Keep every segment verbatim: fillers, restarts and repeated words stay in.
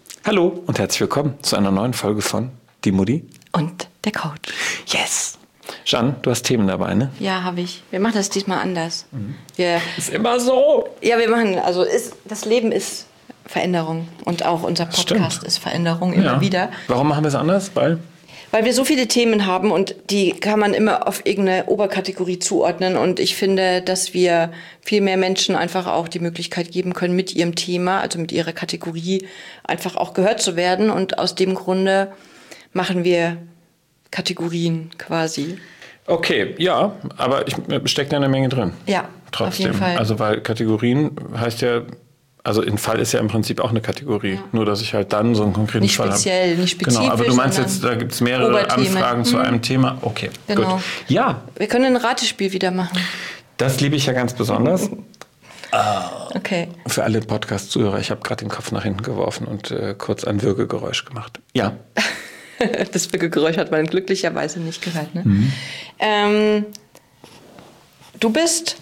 Hallo und herzlich willkommen zu einer neuen Folge von Die Mutti und der Coach. Yes! Jeanne, du hast Themen dabei, ne? Ja, habe ich. Wir machen das diesmal anders. Mhm. Wir, ist immer so. Ja, wir machen, also ist, das Leben ist Veränderung und auch unser Podcast Stimmt. ist Veränderung immer ja. wieder. Warum machen wir es anders? Weil? Weil wir so viele Themen haben und die kann man immer auf irgendeine Oberkategorie zuordnen. Und ich finde, dass wir viel mehr Menschen einfach auch die Möglichkeit geben können, mit ihrem Thema, also mit ihrer Kategorie, einfach auch gehört zu werden. Und aus dem Grunde machen wir Kategorien quasi. Okay, ja, aber ich stecke da eine Menge drin. Ja, trotzdem. Auf jeden Fall. Also weil Kategorien heißt ja, also ein Fall ist ja im Prinzip auch eine Kategorie, ja. nur dass ich halt dann so einen konkreten nicht Fall habe. Nicht speziell, nicht spezifisch. Genau, aber du meinst jetzt, da gibt es mehrere Oberthemen. Anfragen mhm. zu einem Thema. Okay, genau. gut. Ja. Wir können ein Ratespiel wieder machen. Das liebe ich ja ganz besonders. Okay. Für alle Podcast-Zuhörer, ich habe gerade den Kopf nach hinten geworfen und äh, kurz ein Würgegeräusch gemacht. Ja. Das Würgegeräusch hat man glücklicherweise nicht gehört. Ne? Mhm. Ähm, du bist...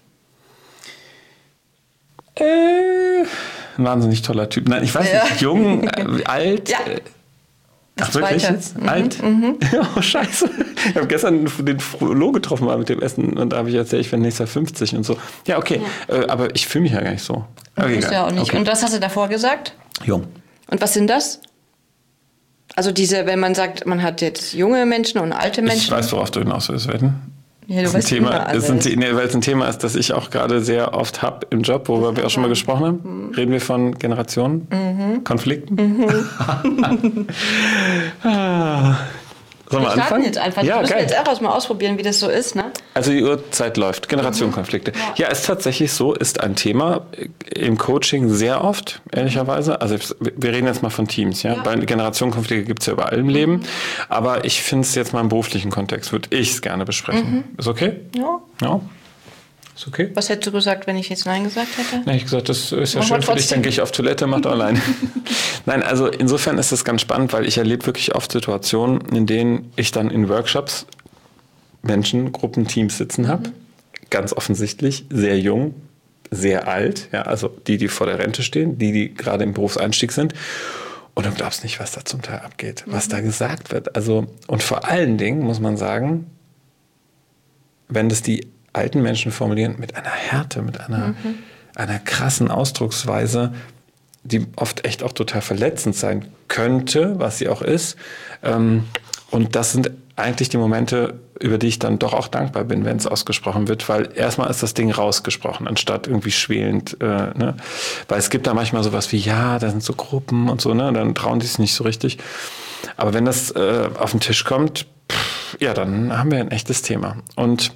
Äh, ein wahnsinnig toller Typ. Nein, ich weiß ja. nicht, jung, äh, alt. Ja. Äh, das ach, wirklich weiter. jetzt? Mhm. Alt? Mhm. Oh, scheiße. Ich habe gestern den Flo getroffen mal mit dem Essen und da habe ich erzählt, ich werde nächstes Jahr fünfzig und so. Ja, okay. Ja. Äh, aber ich fühle mich ja gar nicht so. Okay, ist ja auch nicht. Okay. Und was hast du davor gesagt? Jung. Und was sind das? Also diese, wenn man sagt, man hat jetzt junge Menschen und alte Menschen. Ich weiß, worauf du hinaus willst, Wetten. Ja, du das ist ein Thema, ist ein, nee, weil es ein Thema ist, das ich auch gerade sehr oft habe im Job, worüber wir auch schon mal gesprochen haben. Mhm. Reden wir von Generationen, mhm. Konflikten? Mhm. ah. Sollen wir wir anfangen? Jetzt einfach. Ja, wir müssen geil. jetzt auch mal ausprobieren, wie das so ist, ne? Also die Uhrzeit läuft. Generationenkonflikte. Mhm. Ja. ja, ist tatsächlich so, ist ein Thema im Coaching sehr oft, ehrlicherweise. Also wir reden jetzt mal von Teams, ja. ja. Bei Generationenkonflikte gibt es ja überall im mhm. Leben. Aber ich finde es jetzt mal im beruflichen Kontext, würde ich es gerne besprechen. Mhm. Ist okay? Ja. Ja. Ist okay? Was hättest du gesagt, wenn ich jetzt Nein gesagt hätte? Nee, ich gesagt, das ist ja Mach schön für dich, dann gehe ich auf Toilette, mach doch allein. Nein, also insofern ist das ganz spannend, weil ich erlebe wirklich oft Situationen, in denen ich dann in Workshops Menschen, Gruppen, Teams sitzen habe. Mhm. Ganz offensichtlich, sehr jung, sehr alt. Ja, also die, die vor der Rente stehen, die, die gerade im Berufseinstieg sind. Und du glaubst nicht, was da zum Teil abgeht, mhm. was da gesagt wird. Also, und vor allen Dingen muss man sagen, wenn das die alten Menschen formulieren, mit einer Härte, mit einer, mhm. einer krassen Ausdrucksweise, die oft echt auch total verletzend sein könnte, was sie auch ist. Und das sind eigentlich die Momente, über die ich dann doch auch dankbar bin, wenn es ausgesprochen wird, weil erstmal ist das Ding rausgesprochen, anstatt irgendwie schwelend. Äh, ne? Weil es gibt da manchmal sowas wie, ja, da sind so Gruppen und so, ne? Dann trauen die es nicht so richtig. Aber wenn das äh, auf den Tisch kommt, pff, ja, dann haben wir ein echtes Thema. Und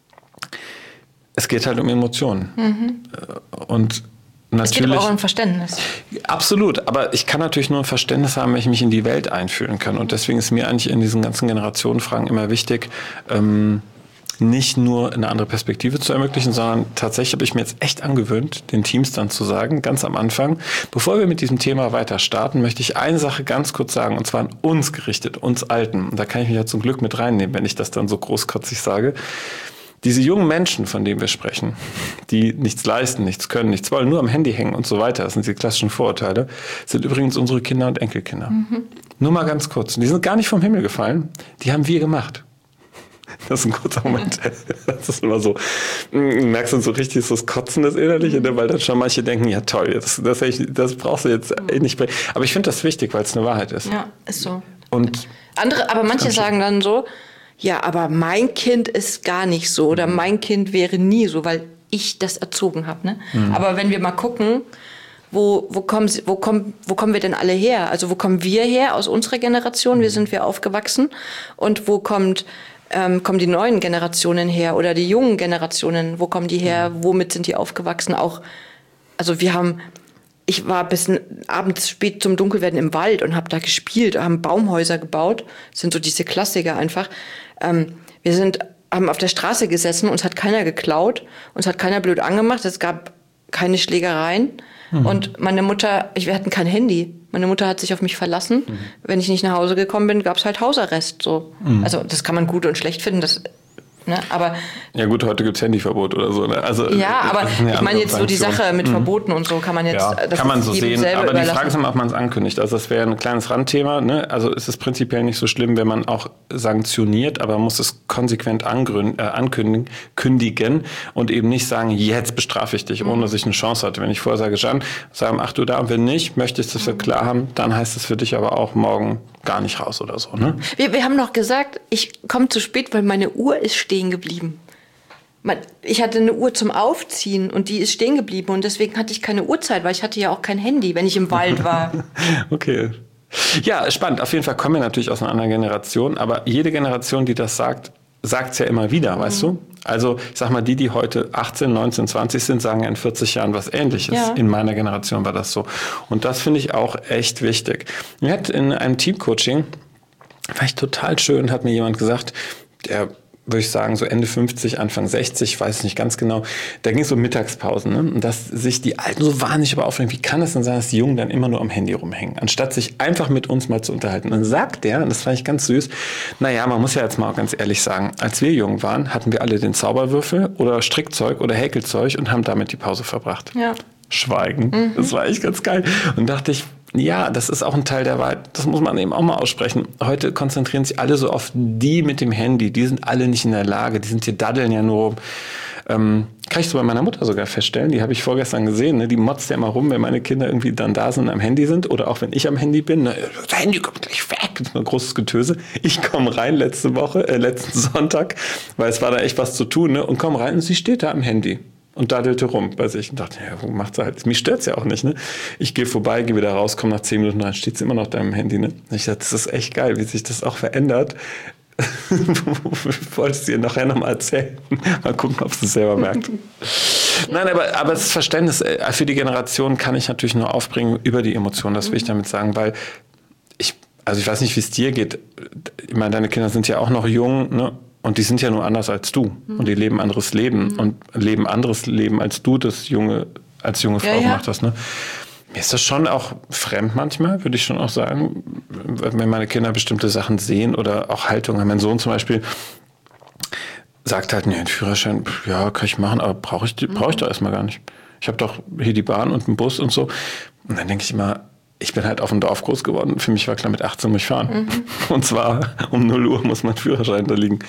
es geht halt um Emotionen. Mhm. Und natürlich, es geht aber auch um Verständnis. Absolut, aber ich kann natürlich nur ein Verständnis haben, wenn ich mich in die Welt einfühlen kann. Und deswegen ist mir eigentlich in diesen ganzen Generationenfragen immer wichtig, ähm, nicht nur eine andere Perspektive zu ermöglichen, sondern tatsächlich habe ich mir jetzt echt angewöhnt, den Teams dann zu sagen, ganz am Anfang, bevor wir mit diesem Thema weiter starten, möchte ich eine Sache ganz kurz sagen, und zwar an uns gerichtet, uns Alten. Und da kann ich mich ja zum Glück mit reinnehmen, wenn ich das dann so großkotzig sage. Diese jungen Menschen, von denen wir sprechen, die nichts leisten, nichts können, nichts wollen, nur am Handy hängen und so weiter, das sind die klassischen Vorurteile, sind übrigens unsere Kinder und Enkelkinder. Mhm. Nur mal ganz kurz. Die sind gar nicht vom Himmel gefallen, die haben wir gemacht. Das ist ein kurzer Moment. Das ist immer so, du merkst dann so richtig so das Kotzen, das Innerliche, mhm. weil dann schon manche denken, ja toll, das, das, das brauchst du jetzt mhm. nicht mehr. Aber ich finde das wichtig, weil es eine Wahrheit ist. Ja, ist so. Und andere, aber manche sagen dann so, ja, aber mein Kind ist gar nicht so oder mein Kind wäre nie so, weil ich das erzogen habe. Ne? Mhm. Aber wenn wir mal gucken, wo, wo, kommen, wo, kommen, wo kommen wir denn alle her? Also wo kommen wir her aus unserer Generation? Wie sind wir aufgewachsen? Und wo kommt, ähm, kommen die neuen Generationen her oder die jungen Generationen? Wo kommen die her? Womit sind die aufgewachsen? Auch, also wir haben... Ich war bis abends spät zum Dunkelwerden im Wald und habe da gespielt, haben Baumhäuser gebaut. Das sind so diese Klassiker einfach. Ähm, wir sind, haben auf der Straße gesessen, uns hat keiner geklaut, uns hat keiner blöd angemacht, es gab keine Schlägereien. Mhm. Und meine Mutter, ich, wir hatten kein Handy. Meine Mutter hat sich auf mich verlassen. Mhm. Wenn ich nicht nach Hause gekommen bin, gab es halt Hausarrest. So. Mhm. Also das kann man gut und schlecht finden, das Ne? Aber ja gut, heute gibt es Handyverbot oder so. Ne? Also, ja, aber ich meine jetzt so die Sache mit mhm. Verboten und so kann man jetzt... Ja, das kann man so sehen, aber die Frage ist immer, ob man es ankündigt. Also das wäre ein kleines Randthema. Ne? Also es ist prinzipiell nicht so schlimm, wenn man auch sanktioniert, aber man muss es konsequent angrün, äh, ankündigen kündigen und eben nicht sagen, jetzt bestrafe ich dich, ohne dass ich eine Chance hatte. Wenn ich vorher sage, Jeanne, sei um acht Uhr da und wenn nicht, möchtest du es mhm. klar haben, dann heißt es für dich aber auch morgen gar nicht raus oder so. Ne? Wir, wir haben noch gesagt, ich komme zu spät, weil meine Uhr ist stehen geblieben. Ich hatte eine Uhr zum Aufziehen und die ist stehen geblieben und deswegen hatte ich keine Uhrzeit, weil ich hatte ja auch kein Handy, wenn ich im Wald war. Okay. Ja, spannend. Auf jeden Fall kommen wir natürlich aus einer anderen Generation, aber jede Generation, die das sagt, sagt es ja immer wieder, mhm. weißt du? Also ich sag mal, die, die heute achtzehn, neunzehn, zwanzig sind, sagen ja in vierzig Jahren was Ähnliches. Ja. In meiner Generation war das so. Und das finde ich auch echt wichtig. Mir hat in einem Teamcoaching, war ich total schön, hat mir jemand gesagt, der würde ich sagen, so Ende fünfzig, Anfang sechzig, ich weiß nicht ganz genau, da ging es um Mittagspausen, ne? Und dass sich die Alten so wahnsinnig aber aufregen, wie kann es denn sein, dass die Jungen dann immer nur am Handy rumhängen, anstatt sich einfach mit uns mal zu unterhalten. Und dann sagt der, und das fand ich ganz süß, naja, man muss ja jetzt mal auch ganz ehrlich sagen, als wir jung waren, hatten wir alle den Zauberwürfel oder Strickzeug oder Häkelzeug und haben damit die Pause verbracht. Ja. Schweigen, mhm. das war echt ganz geil. Und dachte ich, ja, das ist auch ein Teil der Wahrheit. Das muss man eben auch mal aussprechen. Heute konzentrieren sich alle so auf die mit dem Handy. Die sind alle nicht in der Lage. Die sind hier daddeln ja nur rum. Ähm, kann ich so bei meiner Mutter sogar feststellen. Die habe ich vorgestern gesehen. Ne? Die motzt ja immer rum, wenn meine Kinder irgendwie dann da sind und am Handy sind. Oder auch wenn ich am Handy bin. Ne? Das Handy kommt gleich weg. Das ist ein großes Getöse. Ich komme rein letzte Woche, äh, letzten Sonntag, weil es war da echt was zu tun. Ne? Und komme rein und sie steht da am Handy. Und daddelte rum bei sich und dachte, ja, wo macht sie halt? Mich stört's ja auch nicht, ne? Ich gehe vorbei, gehe wieder raus, komme nach zehn Minuten, dann steht sie immer noch da im Handy, ne? Und ich dachte, das ist echt geil, wie sich das auch verändert. Wolltest du ihr nachher nochmal erzählen? Mal gucken, ob sie es selber merkt. Nein, aber, aber das Verständnis für die Generation kann ich natürlich nur aufbringen über die Emotionen, das will ich damit sagen, weil ich, also ich weiß nicht, wie es dir geht. Ich meine, deine Kinder sind ja auch noch jung, ne? Und die sind ja nur anders als du. Mhm. Und die leben anderes Leben. Mhm. Und leben anderes Leben, als du das junge, als junge Frau ja, gemacht ja. hast. Ne? Mir ist das schon auch fremd manchmal, würde ich schon auch sagen. Wenn meine Kinder bestimmte Sachen sehen oder auch Haltung haben. Mein Sohn zum Beispiel sagt halt, nee, einen Führerschein, ja, kann ich machen, aber brauche ich, brauch ich doch erstmal gar nicht. Ich habe doch hier die Bahn und einen Bus und so. Und dann denke ich immer, ich bin halt auf dem Dorf groß geworden. Für mich war klar, mit achtzehn muss ich fahren. Mhm. Und zwar um null Uhr muss mein Führerschein da liegen.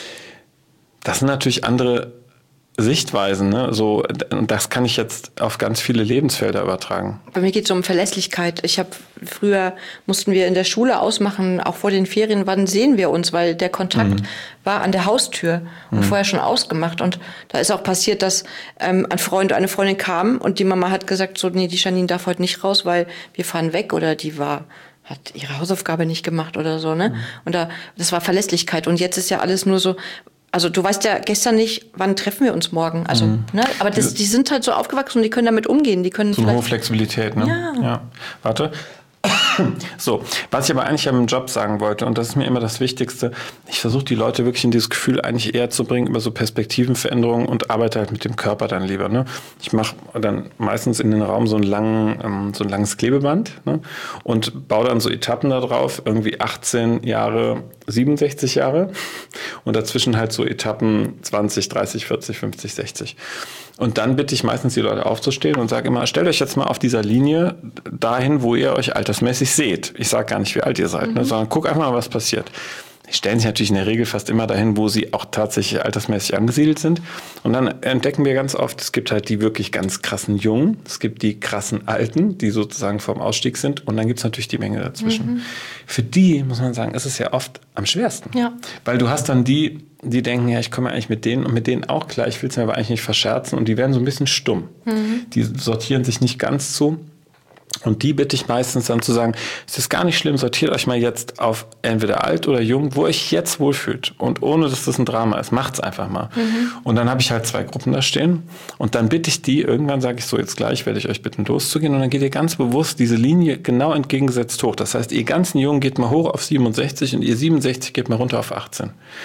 Das sind natürlich andere Sichtweisen. Ne? So, und das kann ich jetzt auf ganz viele Lebensfelder übertragen. Bei mir geht es um Verlässlichkeit. Ich habe früher, mussten wir in der Schule ausmachen, auch vor den Ferien, wann sehen wir uns, weil der Kontakt mhm. war an der Haustür und mhm. vorher schon ausgemacht. Und da ist auch passiert, dass ähm, ein Freund oder eine Freundin kam und die Mama hat gesagt, so, nee, die Janine darf heute nicht raus, weil wir fahren weg, oder die war... hat ihre Hausaufgabe nicht gemacht oder so, ne? Mhm. Und da, das war Verlässlichkeit. Und jetzt ist ja alles nur so, also du weißt ja gestern nicht, wann treffen wir uns morgen. Also, mhm. ne? Aber das, die sind halt so aufgewachsen und die können damit umgehen. Die können so eine hohe Flexibilität, ne? Ja. ja. Warte. So, was ich aber eigentlich am Job sagen wollte, und das ist mir immer das Wichtigste, ich versuche die Leute wirklich in dieses Gefühl eigentlich eher zu bringen über so Perspektivenveränderungen und arbeite halt mit dem Körper dann lieber. Ne? Ich mache dann meistens in den Raum so, einen langen, ähm, so ein langes Klebeband, ne? Und baue dann so Etappen da drauf, irgendwie achtzehn Jahre, siebenundsechzig Jahre und dazwischen halt so Etappen zwanzig, dreißig, vierzig, fünfzig, sechzig. Und dann bitte ich meistens die Leute aufzustehen und sage immer, stellt euch jetzt mal auf dieser Linie dahin, wo ihr euch altersmäßig seht. Ich sage gar nicht, wie alt ihr seid, mhm. ne, sondern guck einfach mal, was passiert. Die stellen sich natürlich in der Regel fast immer dahin, wo sie auch tatsächlich altersmäßig angesiedelt sind. Und dann entdecken wir ganz oft, es gibt halt die wirklich ganz krassen Jungen, es gibt die krassen Alten, die sozusagen vorm Ausstieg sind. Und dann gibt es natürlich die Menge dazwischen. Mhm. Für die, muss man sagen, ist es ja oft am schwersten. Ja. Weil du hast dann die, die denken, ja, ich komme eigentlich mit denen und mit denen auch klar, ich will es mir aber eigentlich nicht verscherzen. Und die werden so ein bisschen stumm. Mhm. Die sortieren sich nicht ganz zu. Und die bitte ich meistens dann zu sagen, es ist gar nicht schlimm, sortiert euch mal jetzt auf entweder alt oder jung, wo ihr euch jetzt wohlfühlt. Und ohne, dass das ein Drama ist, macht's einfach mal. Mhm. Und dann habe ich halt zwei Gruppen da stehen. Und dann bitte ich die, irgendwann sage ich so, jetzt gleich werde ich euch bitten loszugehen. Und dann geht ihr ganz bewusst diese Linie genau entgegengesetzt hoch. Das heißt, ihr ganzen Jungen geht mal hoch auf siebenundsechzig und ihr siebenundsechzig geht mal runter auf achtzehn.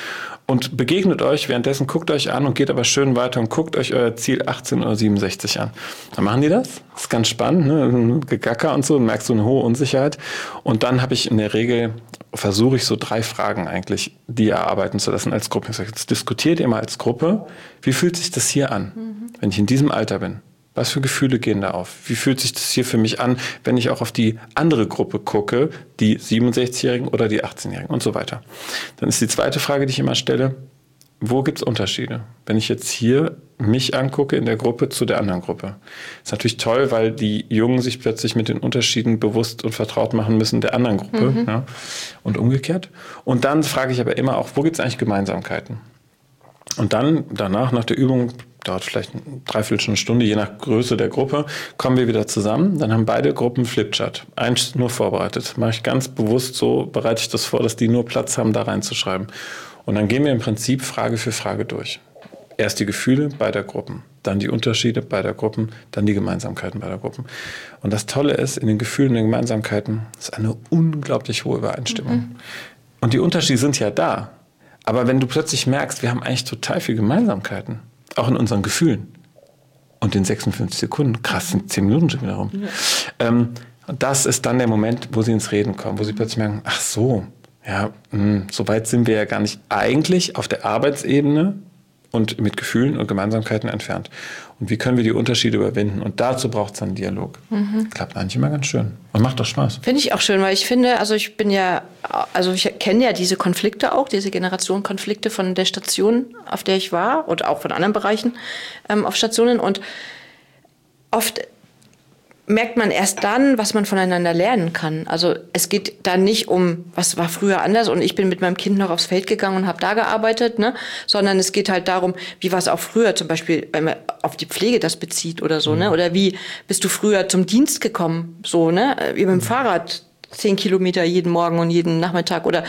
und begegnet euch währenddessen, guckt euch an und geht aber schön weiter und guckt euch euer Ziel achtzehn oder siebenundsechzig an. Dann machen die das. Das ist ganz spannend, ne? Gegacker und so, merkst du eine hohe Unsicherheit. Und dann habe ich in der Regel, versuche ich so drei Fragen eigentlich, die erarbeiten zu lassen als Gruppe. Ich sage, jetzt diskutiert ihr mal als Gruppe, wie fühlt sich das hier an, mhm. wenn ich in diesem Alter bin? Was für Gefühle gehen da auf? Wie fühlt sich das hier für mich an, wenn ich auch auf die andere Gruppe gucke, die siebenundsechzigjährigen oder die achtzehnjährigen und so weiter? Dann ist die zweite Frage, die ich immer stelle, wo gibt es Unterschiede? Wenn ich jetzt hier mich angucke in der Gruppe zu der anderen Gruppe. Ist natürlich toll, weil die Jungen sich plötzlich mit den Unterschieden bewusst und vertraut machen müssen der anderen Gruppe. Mhm. Ja, und umgekehrt. Und dann frage ich aber immer auch, wo gibt es eigentlich Gemeinsamkeiten? Und dann, danach, nach der Übung, dauert vielleicht eine Dreiviertelstunde, je nach Größe der Gruppe, kommen wir wieder zusammen. Dann haben beide Gruppen Flipchart. Eins nur vorbereitet. Mache ich ganz bewusst so, bereite ich das vor, dass die nur Platz haben, da reinzuschreiben. Und dann gehen wir im Prinzip Frage für Frage durch. Erst die Gefühle beider Gruppen, dann die Unterschiede beider Gruppen, dann die Gemeinsamkeiten beider Gruppen. Und das Tolle ist, in den Gefühlen und den Gemeinsamkeiten ist eine unglaublich hohe Übereinstimmung. Mhm. Und die Unterschiede sind ja da. Aber wenn du plötzlich merkst, wir haben eigentlich total viele Gemeinsamkeiten, auch in unseren Gefühlen. Und in sechsundfünfzig Sekunden, krass, sind zehn Minuten schon wieder rum. Ja. Ähm, das ist dann der Moment, wo sie ins Reden kommen, wo sie plötzlich merken, ach so, ja, mh, so weit sind wir ja gar nicht eigentlich auf der Arbeitsebene und mit Gefühlen und Gemeinsamkeiten entfernt. Und wie können wir die Unterschiede überwinden? Und dazu braucht es dann einen Dialog. Mhm. Klappt eigentlich immer ganz schön. Und macht doch Spaß. Finde ich auch schön, weil ich finde, also ich bin ja, also ich kenne ja diese Konflikte auch, diese Generationenkonflikte von der Station, auf der ich war, und auch von anderen Bereichen ähm, auf Stationen. Und oft merkt man erst dann, was man voneinander lernen kann. Also es geht da nicht um, was war früher anders und ich bin mit meinem Kind noch aufs Feld gegangen und habe da gearbeitet, ne? Sondern es geht halt darum, wie war es auch früher, zum Beispiel, wenn man auf die Pflege das bezieht oder so, mhm. ne? Oder wie bist du früher zum Dienst gekommen, so, ne? Wie mit dem Fahrrad zehn Kilometer jeden Morgen und jeden Nachmittag oder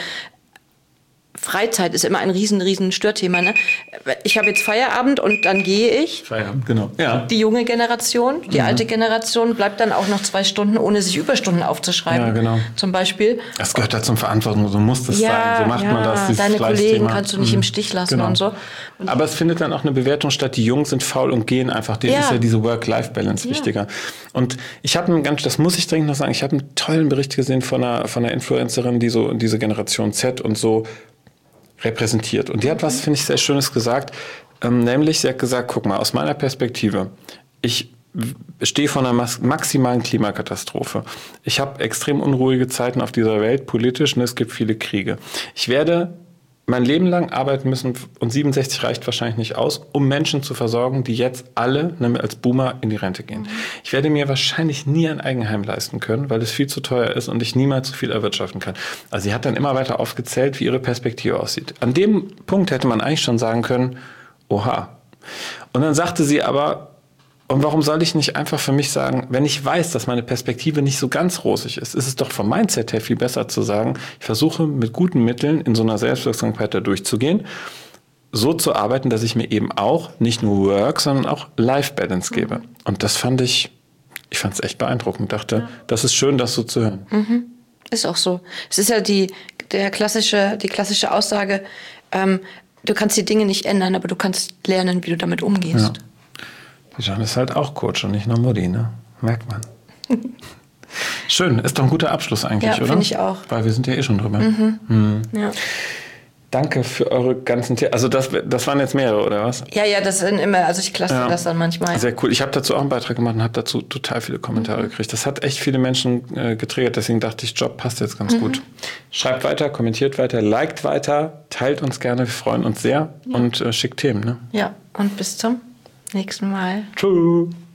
Freizeit ist immer ein riesen, riesen Störthema. Ne? Ich habe jetzt Feierabend und dann gehe ich. Feierabend, genau. Ja. Die junge Generation, die mhm. alte Generation bleibt dann auch noch zwei Stunden, ohne sich Überstunden aufzuschreiben. Ja, genau. Zum Beispiel. Das gehört ja zum Verantwortung, so muss das ja, sein. So macht ja, man das. Deine Kollegen kannst du nicht mhm. im Stich lassen genau. und so. Und aber es findet dann auch eine Bewertung statt, die Jungen sind faul und gehen einfach. Denen ja. ist ja diese Work-Life-Balance ja. wichtiger. Und ich habe einen ganz, das muss ich dringend noch sagen, ich habe einen tollen Bericht gesehen von einer, von einer Influencerin, die so diese Generation Z und so repräsentiert. Und die hat was, finde ich, sehr Schönes gesagt. Ähm, nämlich, sie hat gesagt, guck mal, aus meiner Perspektive, ich stehe vor einer maximalen Klimakatastrophe. Ich habe extrem unruhige Zeiten auf dieser Welt, politisch, und es gibt viele Kriege. Ich werde mein Leben lang arbeiten müssen und siebenundsechzig reicht wahrscheinlich nicht aus, um Menschen zu versorgen, die jetzt alle als Boomer in die Rente gehen. Mhm. Ich werde mir wahrscheinlich nie ein Eigenheim leisten können, weil es viel zu teuer ist und ich niemals so viel erwirtschaften kann. Also sie hat dann immer weiter aufgezählt, wie ihre Perspektive aussieht. An dem Punkt hätte man eigentlich schon sagen können, oha. Und dann sagte sie aber, und warum soll ich nicht einfach für mich sagen, wenn ich weiß, dass meine Perspektive nicht so ganz rosig ist, ist es doch vom Mindset her viel besser zu sagen, ich versuche mit guten Mitteln in so einer Selbstwirksamkeit da durchzugehen, so zu arbeiten, dass ich mir eben auch nicht nur Work, sondern auch Life-Balance gebe. Mhm. Und das fand ich, ich fand es echt beeindruckend. Dachte, ja. das ist schön, das so zu hören. Mhm. Ist auch so. Es ist ja die, der klassische, die klassische Aussage, ähm, du kannst die Dinge nicht ändern, aber du kannst lernen, wie du damit umgehst. Ja. Die Jeanne ist halt auch Coach und nicht nur Mutti, ne? Merkt man. Schön, ist doch ein guter Abschluss eigentlich, ja, oder? Ja, finde ich auch. Weil wir sind ja eh schon drüber. Mhm. Mhm. Ja. Danke für eure ganzen Themen. Also das, das waren jetzt mehrere, oder was? Ja, ja, das sind immer, also ich klasse ja. das dann manchmal. Sehr cool. Ich habe dazu auch einen Beitrag gemacht und habe dazu total viele Kommentare mhm. gekriegt. Das hat echt viele Menschen äh, getriggert, deswegen dachte ich, Job passt jetzt ganz mhm. gut. Schreibt weiter, kommentiert weiter, liked weiter, teilt uns gerne, wir freuen uns sehr ja. und äh, schickt Themen. Ne? Ja, und bis zum nächsten Mal. Tschüss.